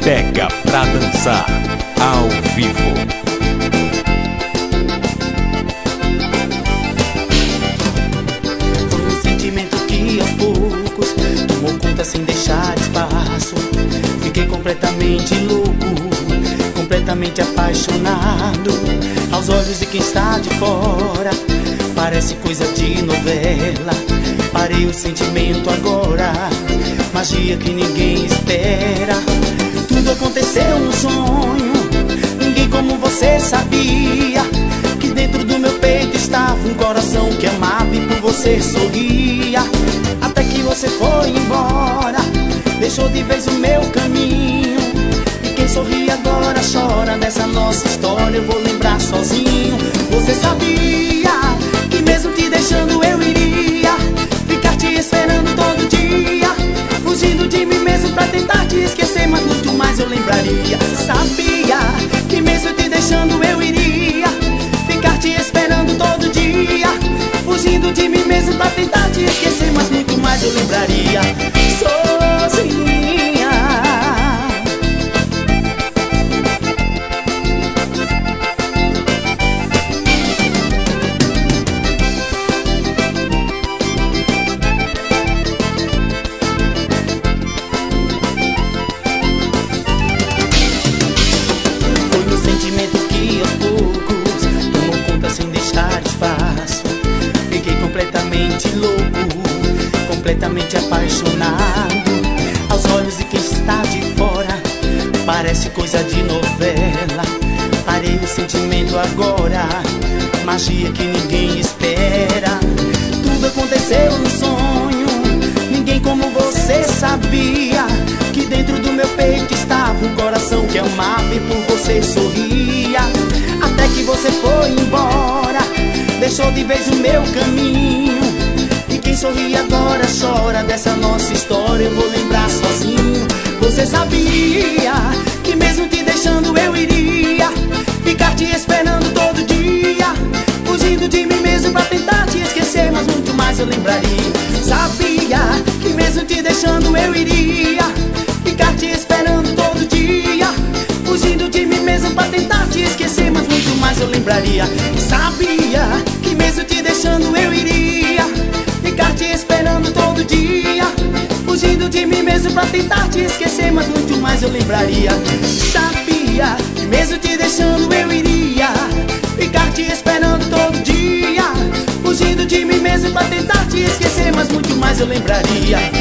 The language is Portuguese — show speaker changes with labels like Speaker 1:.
Speaker 1: Pega pra dançar ao vivo.
Speaker 2: Foi um sentimento que aos poucos tomou conta sem deixar espaço. Fiquei completamente louco, completamente apaixonado. Aos olhos de quem está de fora parece coisa de novela. Parei o sentimento agora, magia que ninguém espera. Tudo aconteceu num sonho, ninguém como você sabia que dentro do meu peito estava um coração que amava e por você sorria. Até que você foi embora, deixou de vez o meu caminho. E quem sorri agora chora, dessa nossa história eu vou lembrar sozinho. Você sabia que mesmo te deixando eu iria ficar te esperando todo dia, fugindo de mim mesmo pra tentar te esquecer, mas muito mais eu lembraria. Sabia que mesmo te deixando eu iria ficar te esperando todo dia, fugindo de mim mesmo pra tentar te esquecer, mas muito mais eu lembraria. Sozinha. Sentimento que aos poucos tomou conta sem deixar espaço. Fiquei completamente louco, completamente apaixonado. Aos olhos de quem está de fora parece coisa de novela. Parei o sentimento agora, magia que ninguém espera. Tudo aconteceu no sonho, ninguém como você sabia que dentro do meu peito estava um coração que amava e por você sorria. Até que você foi embora, deixou de vez o meu caminho. E quem sorri agora chora, dessa nossa história eu vou lembrar sozinho. Você sabia que mesmo te deixando eu iria ficar te esperando todo dia, fugindo de mim mesmo pra tentar te esquecer, mas muito mais eu lembraria. Sabia que mesmo te deixando eu iria ficar te esperando todo dia, fugindo de mim mesmo pra tentar te esquecer, mas muito mais eu lembraria. Sabia que mesmo te deixando eu iria ficar te esperando todo dia, fugindo de mim mesmo pra tentar te esquecer, mas muito mais eu lembraria. Sabia que mesmo te deixando eu iria ficar te esperando todo dia, fugindo de mim mesmo pra tentar te esquecer, mas muito mais eu lembraria.